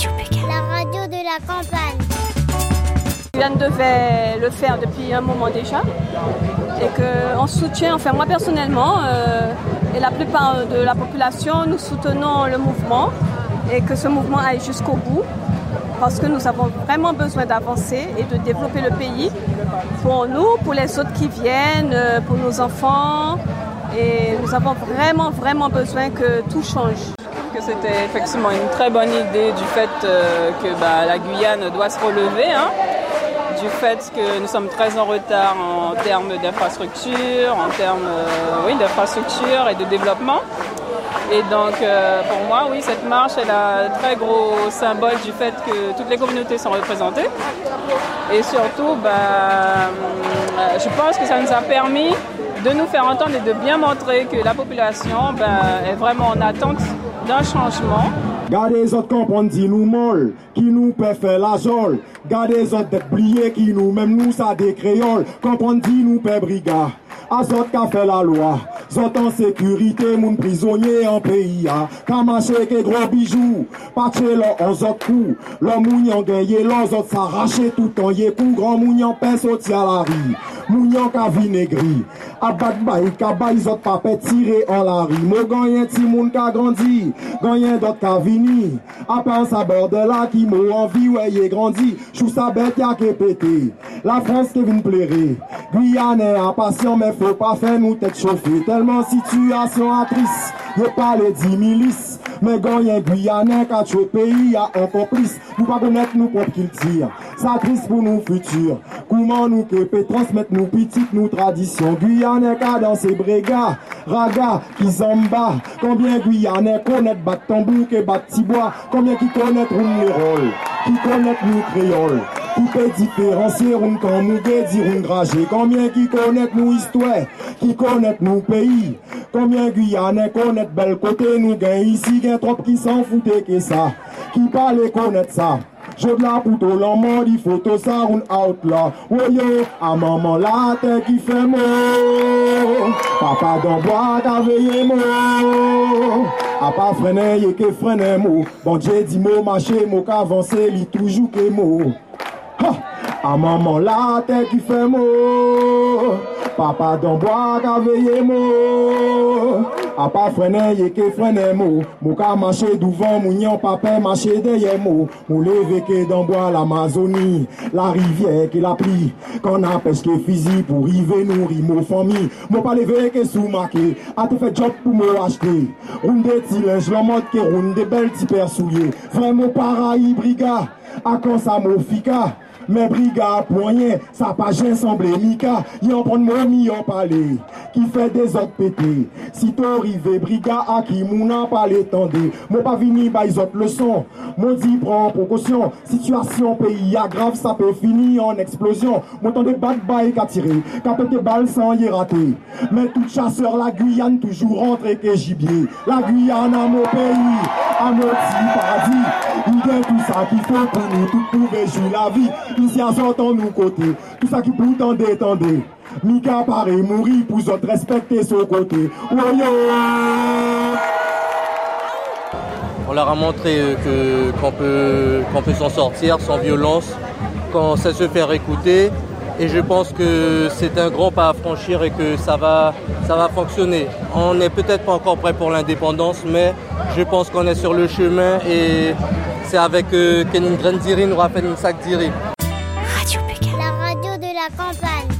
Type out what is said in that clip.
Radio Pékin. La radio de la campagne. Guyane devait le faire depuis un moment déjà et qu'on soutient, enfin moi personnellement et la plupart de la population, nous soutenons le mouvement et que ce mouvement aille jusqu'au bout parce que nous avons vraiment besoin d'avancer et de développer le pays pour nous, pour les autres qui viennent, pour nos enfants et nous avons vraiment besoin que tout change. Que c'était effectivement une très bonne idée du fait que la Guyane doit se relever, du fait que nous sommes très en retard en termes d'infrastructure, d'infrastructure et de développement. Et donc pour moi, oui, cette marche est un très gros symbole du fait que toutes les communautés sont représentées. Et surtout, je pense que ça nous a permis de nous faire entendre et de bien montrer que la population est vraiment en attente d'un changement. Gardez les autres comprendre dit nous molle, qui nous peut faire la jole. Gardez les autres d'être pliés, qui nous même nous ça des créoles. Comprendre dit nous peut brigade. À zot qu'a fait la loi, zot en sécurité, moun prisonnier en pays a. Qu'a marché que gros bijoux, patché l'on en zot coup. L'homme mounion gagné, l'on zot s'arraché tout en yé coup. Grand mounion pèse sauti à la rue. Mounion qu'a vinaigri. A bat baï, qu'a baï zot papet tiré en la rue. Mo ganyen ti moun qu'a grandi, ganyen d'autres qu'a vini. A pense à bord de là qui m'a envie, ouais yé grandi. Chou sa bête y'a qu'est pété. La France qui vient plairer. Guyane est impatient mais faut pas faire nous tête chauffer. Tellement situation triste, y'a pas les 10 milices. Mais ganyen Guyanais qu'a tué pays y'a un complice. Nous pas connaître nous propres qu'il tire. Ça triste pour nous futurs. Comment nous que peut transmettre nous petites nous traditions. Guyanais qu'a dans ses brégas, raga, qui zamba. Combien Guyanais connaître bat tambour que bat tibois. Combien qui connaître roule les rôles, qui connaître nous créoles. Qui peut différencier un camp mougué, dire un dragé. Combien qui connaissent nous histoire, qui connaissent nous pays. Combien Guyanais connaissent bel côté nous gagne ici, gagne trop qui s'en foutait que ça. Qui parle connaître ça. Je de la pouto l'homme dit photo ça un out là. Oh yo, à maman la terre qui fait mot. Papa dans bois qu'a veillé mot. A pas freiner yé que freiner mot. Bon Dieu dit mot marcher mot qu'avancer li toujours que mot. À maman la terre qui fait mot. Papa dans bois qu'a veillé mot. A pas freiner yé que freiner mot. Mou ka marcher devant mounion papa marcher derrière mot. Mou lever que dans bois l'Amazonie. La rivière qui la plie. Qu'on a pesqué fusil pour river nourrir nos familles. Mou pas lever que sous marqué. A te fait job pour me acheter. Roune des petits linges l'homme que roune des belles petits paires souliers. Vraiment pareil briga. A quand ça m'offica. Mais brigade pour rien, ça pas jamais semblé Mika. Y'en prend mon million parler, qui fait des autres pétés. Si t'en rive, brigade à qui moun a parlé tendez. Mon pas vini by autres leçons. Mon dit prends précaution. Situation pays a grave, ça peut finir en explosion. Mon temps de bad bye qu'a tiré, qu'a pété balle sans y rater. Mais tout chasseur la Guyane toujours rentré que gibier. La Guyane à mon pays, à mon petit paradis. Il y a tout ça qu'il faut pour nous, tout pour jouer la vie. Ici à sortant nous côté, tout ça qui pour tendez. Mika paraît mourir pour autres respecter son côté. Oh yo! On leur a montré qu'on peut s'en sortir sans violence, quand ça se faire écouter. Et je pense que c'est un grand pas à franchir et que ça va fonctionner. On n'est peut-être pas encore prêt pour l'indépendance, mais je pense qu'on est sur le chemin et c'est avec Kenin Grenziri, nous rappelle une sac d'Iri. Radio Pékin. La radio de la campagne.